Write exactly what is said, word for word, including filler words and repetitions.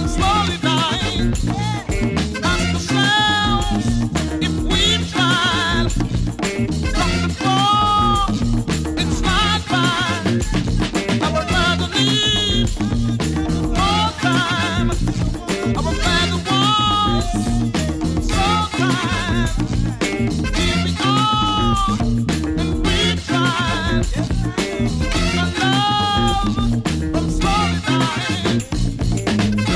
slowly dying. That's the sound. If we tried, from the floor, it's not right. I would rather need more time.